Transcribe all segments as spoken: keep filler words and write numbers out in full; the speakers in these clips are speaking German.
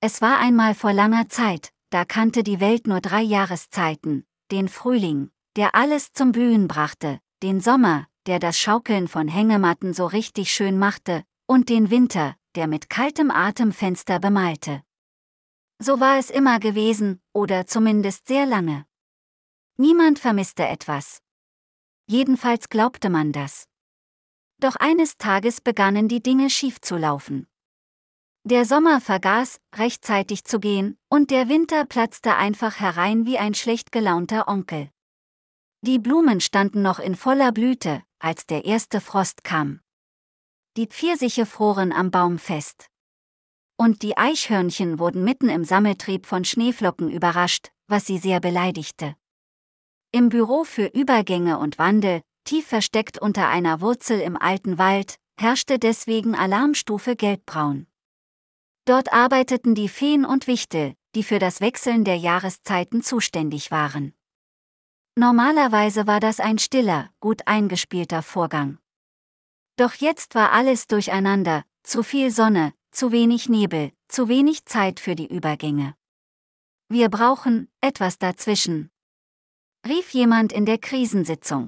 Es war einmal vor langer Zeit, da kannte die Welt nur drei Jahreszeiten: den Frühling, der alles zum Blühen brachte, den Sommer, der das Schaukeln von Hängematten so richtig schön machte, und den Winter, der mit kaltem Atem Fenster bemalte. So war es immer gewesen, oder zumindest sehr lange. Niemand vermisste etwas. Jedenfalls glaubte man das. Doch eines Tages begannen die Dinge schief zu laufen. Der Sommer vergaß, rechtzeitig zu gehen, und der Winter platzte einfach herein wie ein schlecht gelaunter Onkel. Die Blumen standen noch in voller Blüte, als der erste Frost kam. Die Pfirsiche froren am Baum fest. Und die Eichhörnchen wurden mitten im Sammeltrieb von Schneeflocken überrascht, was sie sehr beleidigte. Im Büro für Übergänge und Wandel, tief versteckt unter einer Wurzel im alten Wald, herrschte deswegen Alarmstufe Gelbbraun. Dort arbeiteten die Feen und Wichtel, die für das Wechseln der Jahreszeiten zuständig waren. Normalerweise war das ein stiller, gut eingespielter Vorgang. Doch jetzt war alles durcheinander, zu viel Sonne, zu wenig Nebel, zu wenig Zeit für die Übergänge. Wir brauchen etwas dazwischen, rief jemand in der Krisensitzung.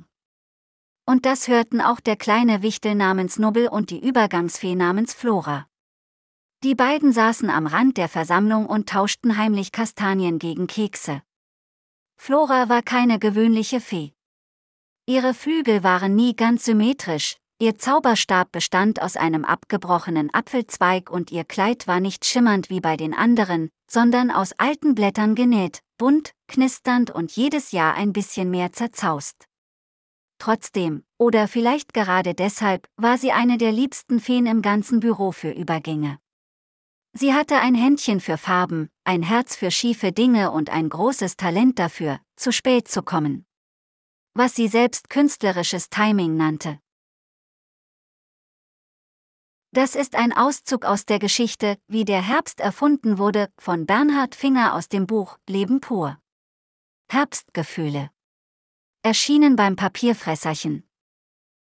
Und das hörten auch der kleine Wichtel namens Nubbel und die Übergangsfee namens Flora. Die beiden saßen am Rand der Versammlung und tauschten heimlich Kastanien gegen Kekse. Flora war keine gewöhnliche Fee. Ihre Flügel waren nie ganz symmetrisch, ihr Zauberstab bestand aus einem abgebrochenen Apfelzweig und ihr Kleid war nicht schimmernd wie bei den anderen, sondern aus alten Blättern genäht, bunt, knisternd und jedes Jahr ein bisschen mehr zerzaust. Trotzdem, oder vielleicht gerade deshalb, war sie eine der liebsten Feen im ganzen Büro für Übergänge. Sie hatte ein Händchen für Farben, ein Herz für schiefe Dinge und ein großes Talent dafür, zu spät zu kommen. Was sie selbst künstlerisches Timing nannte. Das ist ein Auszug aus der Geschichte, wie der Herbst erfunden wurde, von Bernhard Finger aus dem Buch Leben pur. Herbstgefühle. Erschienen beim Papierfresserchen.